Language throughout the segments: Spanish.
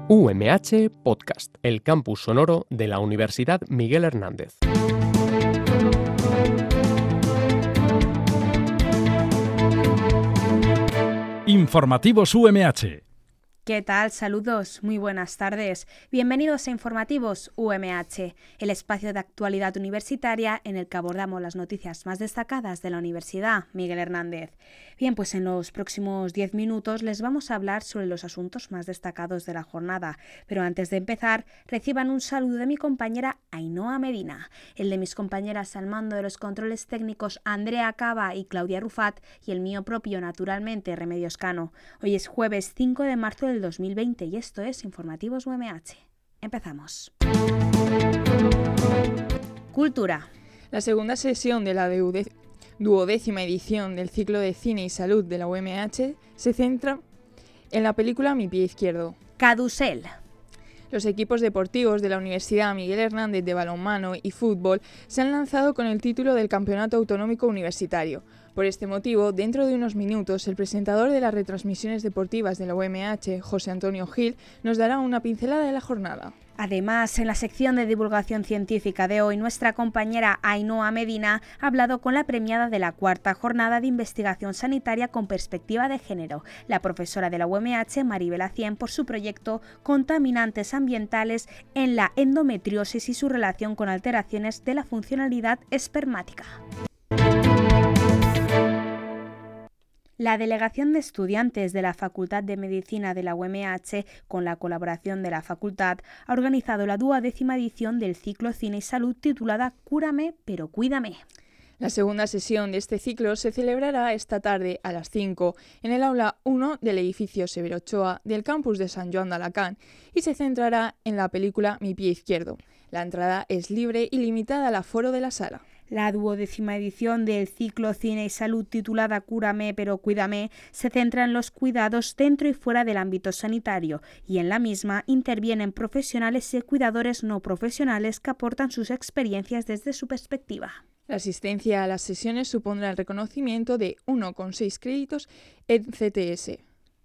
UMH Podcast, el campus sonoro de la Universidad Miguel Hernández. Informativos UMH. ¿Qué tal? Saludos, muy buenas tardes. Bienvenidos a Informativos UMH, el espacio de actualidad universitaria en el que abordamos las noticias más destacadas de la Universidad Miguel Hernández. Bien, pues en los próximos 10 minutos les vamos a hablar sobre los asuntos más destacados de la jornada, pero antes de empezar, reciban un saludo de mi compañera Ainhoa Medina, el de mis compañeras al mando de los controles técnicos Andrea Cava y Claudia Rufat, y el mío propio, naturalmente, Remedios Cano. Hoy es jueves 5 de marzo del 2020 y esto es Informativos UMH. Empezamos. Cultura. La segunda sesión de la duodécima edición del ciclo de Cine y Salud de la UMH se centra en la película Mi pie izquierdo. Cadusel. Los equipos deportivos de la Universidad Miguel Hernández de balonmano y fútbol se han lanzado con el título del Campeonato Autonómico Universitario. Por este motivo, dentro de unos minutos, el presentador de las retransmisiones deportivas de la UMH, José Antonio Gil, nos dará una pincelada de la jornada. Además, en la sección de divulgación científica de hoy, nuestra compañera Ainhoa Medina ha hablado con la premiada de la cuarta jornada de investigación sanitaria con perspectiva de género, la profesora de la UMH, Maribel Acien, por su proyecto Contaminantes ambientales en la endometriosis y su relación con alteraciones de la funcionalidad espermática. La Delegación de Estudiantes de la Facultad de Medicina de la UMH, con la colaboración de la facultad, ha organizado la 12ª edición del ciclo Cine y Salud titulada Cúrame, pero cuídame. La segunda sesión de este ciclo se celebrará esta tarde a las 5 en el aula 1 del edificio Severo Ochoa del campus de San Joan de Alacant y se centrará en la película Mi pie izquierdo. La entrada es libre y limitada al aforo de la sala. La 12ª edición del ciclo Cine y Salud titulada Cúrame pero cuídame se centra en los cuidados dentro y fuera del ámbito sanitario y en la misma intervienen profesionales y cuidadores no profesionales que aportan sus experiencias desde su perspectiva. La asistencia a las sesiones supondrá el reconocimiento de 1,6 créditos en CTS.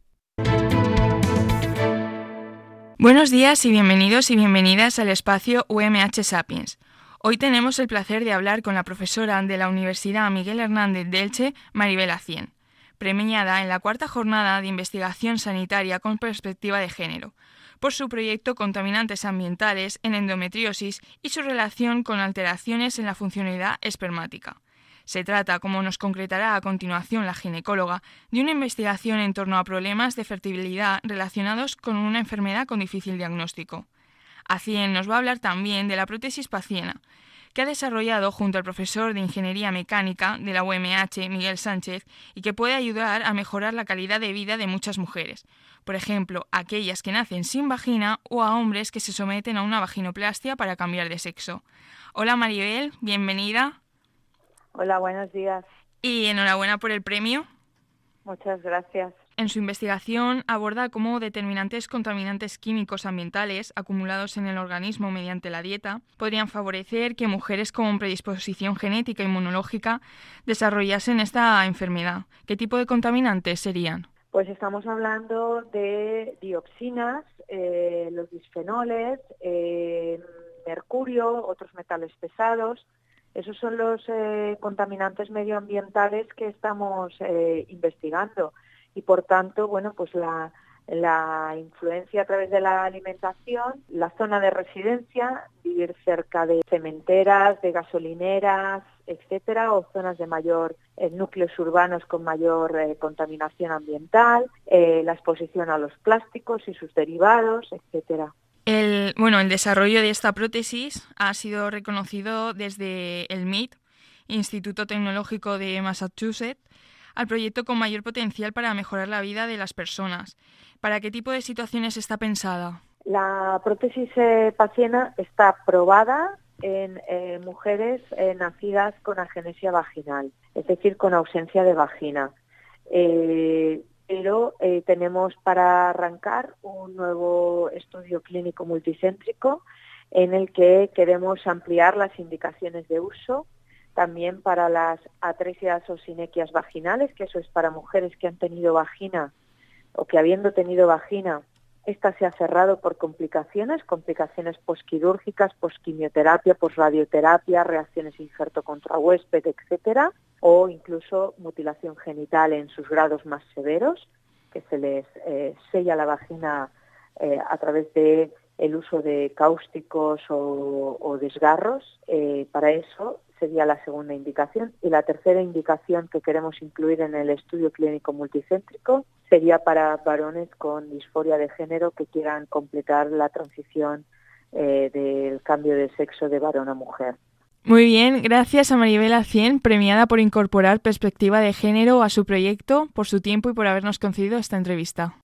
Buenos días y bienvenidos y bienvenidas al espacio UMH Sapiens. Hoy tenemos el placer de hablar con la profesora de la Universidad Miguel Hernández de Elche, Maribel Acien, premiada en la cuarta jornada de investigación sanitaria con perspectiva de género, por su proyecto Contaminantes ambientales en endometriosis y su relación con alteraciones en la funcionalidad espermática. Se trata, como nos concretará a continuación la ginecóloga, de una investigación en torno a problemas de fertilidad relacionados con una enfermedad con difícil diagnóstico. Acien nos va a hablar también de la prótesis paciena, que ha desarrollado junto al profesor de Ingeniería Mecánica de la UMH, Miguel Sánchez, y que puede ayudar a mejorar la calidad de vida de muchas mujeres. Por ejemplo, aquellas que nacen sin vagina o a hombres que se someten a una vaginoplastia para cambiar de sexo. Hola Maribel, bienvenida. Hola, buenos días. Y enhorabuena por el premio. Muchas gracias. En su investigación aborda cómo determinantes contaminantes químicos ambientales acumulados en el organismo mediante la dieta podrían favorecer que mujeres con predisposición genética e inmunológica desarrollasen esta enfermedad. ¿Qué tipo de contaminantes serían? Pues estamos hablando de dioxinas, los bisfenoles, mercurio, otros metales pesados. Esos son los contaminantes medioambientales que estamos investigando. Y por tanto, bueno, pues la influencia a través de la alimentación, la zona de residencia, vivir cerca de cementeras, de gasolineras, etcétera, o zonas de mayor núcleos urbanos con mayor contaminación ambiental, la exposición a los plásticos y sus derivados, etcétera. El desarrollo de esta prótesis ha sido reconocido desde el MIT, Instituto Tecnológico de Massachusetts, al proyecto con mayor potencial para mejorar la vida de las personas. ¿Para qué tipo de situaciones está pensada? La prótesis paciena está probada en mujeres nacidas con agenesia vaginal, es decir, con ausencia de vagina. Pero tenemos para arrancar un nuevo estudio clínico multicéntrico en el que queremos ampliar las indicaciones de uso también para las atresias o sinequias vaginales, que eso es para mujeres que han tenido vagina o que habiendo tenido vagina Esta se ha cerrado por complicaciones posquirúrgicas, posquimioterapia, posradioterapia, reacciones injerto contra huésped, etcétera, o incluso mutilación genital en sus grados más severos, que se les sella la vagina a través de el uso de cáusticos o desgarros. Para eso sería la segunda indicación. Y la tercera indicación que queremos incluir en el estudio clínico multicéntrico sería para varones con disforia de género que quieran completar la transición del cambio de sexo de varón a mujer. Muy bien, gracias a Maribel Acien, premiada por incorporar perspectiva de género a su proyecto, por su tiempo y por habernos concedido esta entrevista.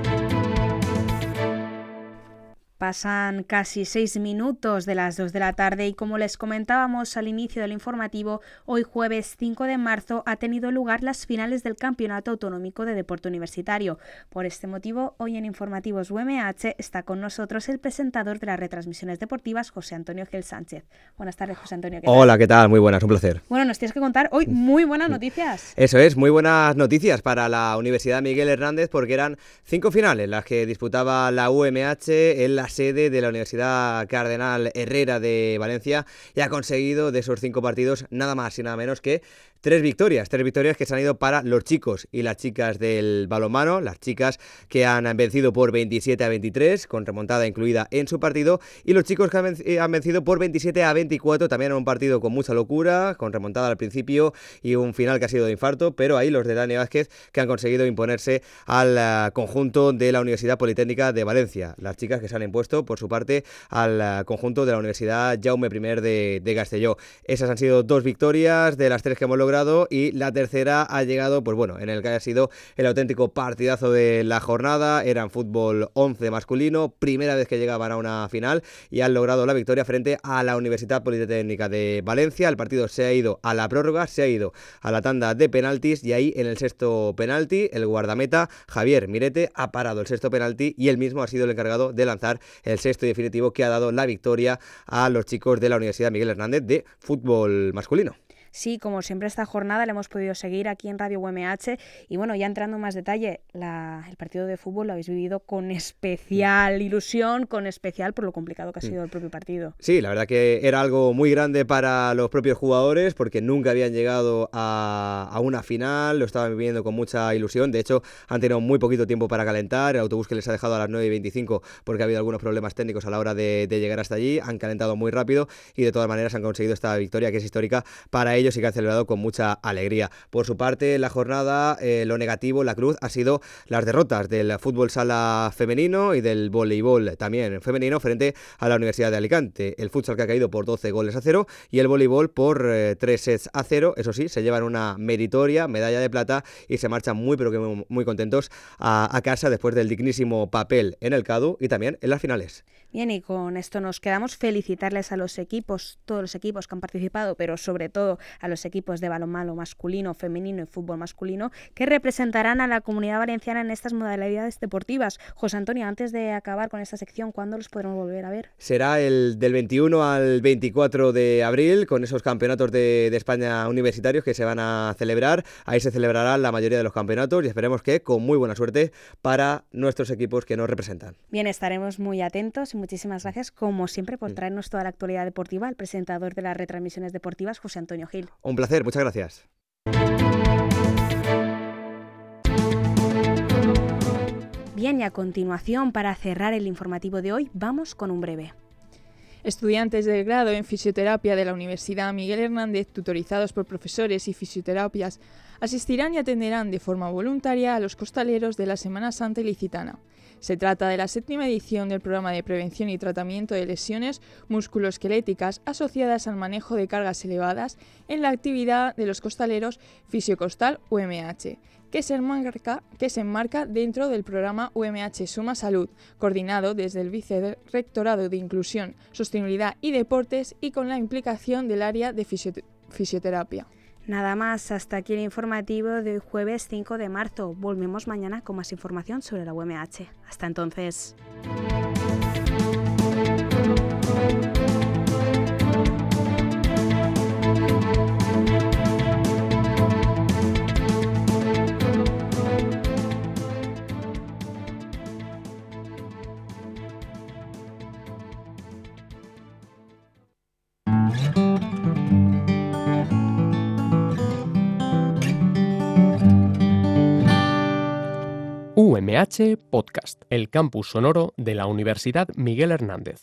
Pasan casi 6 minutos de las 2 de la tarde y como les comentábamos al inicio del informativo, hoy jueves 5 de marzo ha tenido lugar las finales del Campeonato Autonómico de Deporte Universitario. Por este motivo, hoy en Informativos UMH está con nosotros el presentador de las retransmisiones deportivas, José Antonio Gil Sánchez. Buenas tardes, José Antonio. ¿Qué tal? Hola, ¿qué tal? Muy buenas, un placer. Bueno, nos tienes que contar hoy muy buenas noticias. Eso es, muy buenas noticias para la Universidad Miguel Hernández porque eran 5 finales las que disputaba la UMH en la sede de la Universidad Cardenal Herrera de Valencia y ha conseguido de esos 5 partidos nada más y nada menos que 3 victorias que se han ido para los chicos y las chicas del balonmano, las chicas que han vencido por 27-23, con remontada incluida en su partido, y los chicos que han vencido por 27-24, también en un partido con mucha locura, con remontada al principio y un final que ha sido de infarto, pero ahí los de Dani Vázquez que han conseguido imponerse al conjunto de la Universidad Politécnica de Valencia, las chicas que se han impuesto por su parte al conjunto de la Universidad Jaume I de Castelló. Esas han sido 2 victorias de las 3 que hemos logrado y la tercera ha llegado, pues bueno, en el que ha sido el auténtico partidazo de la jornada. Era en fútbol 11 masculino, primera vez que llegaban a una final y han logrado la victoria frente a la Universidad Politécnica de Valencia. El partido se ha ido a la prórroga, se ha ido a la tanda de penaltis y ahí en el sexto penalti el guardameta Javier Mirete ha parado el sexto penalti y él mismo ha sido el encargado de lanzar el sexto y definitivo que ha dado la victoria a los chicos de la Universidad Miguel Hernández de fútbol masculino. Sí, como siempre esta jornada la hemos podido seguir aquí en Radio UMH y bueno, ya entrando en más detalle, el partido de fútbol lo habéis vivido con especial ilusión, con especial por lo complicado que ha sido el propio partido. Sí, la verdad que era algo muy grande para los propios jugadores porque nunca habían llegado a una final, lo estaban viviendo con mucha ilusión, de hecho han tenido muy poquito tiempo para calentar, el autobús que les ha dejado a las 9:25 porque ha habido algunos problemas técnicos a la hora de llegar hasta allí, han calentado muy rápido y de todas maneras han conseguido esta victoria que es histórica para ellos y que han celebrado con mucha alegría. Por su parte, en la jornada, lo negativo, la cruz, ha sido las derrotas del fútbol sala femenino y del voleibol también femenino frente a la Universidad de Alicante. El futsal que ha caído por 12-0 y el voleibol por 3-0. Eso sí, se llevan una meritoria medalla de plata y se marchan muy pero que muy contentos a casa después del dignísimo papel en el CADU y también en las finales. Bien, y con esto nos quedamos. Felicitarles a los equipos, todos los equipos que han participado, pero sobre todo a los equipos de balonmano masculino, femenino y fútbol masculino que representarán a la Comunidad Valenciana en estas modalidades deportivas. José Antonio, antes de acabar con esta sección, ¿cuándo los podremos volver a ver? Será del 21 al 24 de abril con esos campeonatos de España universitarios que se van a celebrar. Ahí se celebrará la mayoría de los campeonatos y esperemos que con muy buena suerte para nuestros equipos que nos representan. Bien, estaremos muy atentos y muchísimas gracias, como siempre, por traernos toda la actualidad deportiva al presentador de las retransmisiones deportivas, José Antonio Gil. Un placer, muchas gracias. Bien, y a continuación, para cerrar el informativo de hoy, vamos con un breve. Estudiantes del grado en fisioterapia de la Universidad Miguel Hernández, tutorizados por profesores y fisioterapias, asistirán y atenderán de forma voluntaria a los costaleros de la Semana Santa ilicitana. Se trata de la 7ª edición del programa de prevención y tratamiento de lesiones musculoesqueléticas asociadas al manejo de cargas elevadas en la actividad de los costaleros Fisiocostal UMH, que se enmarca dentro del programa UMH Suma Salud, coordinado desde el Vicerrectorado de Inclusión, Sostenibilidad y Deportes y con la implicación del área de fisioterapia. Nada más, hasta aquí el informativo de jueves 5 de marzo. Volvemos mañana con más información sobre la UMH. Hasta entonces. UMH Podcast, el campus sonoro de la Universidad Miguel Hernández.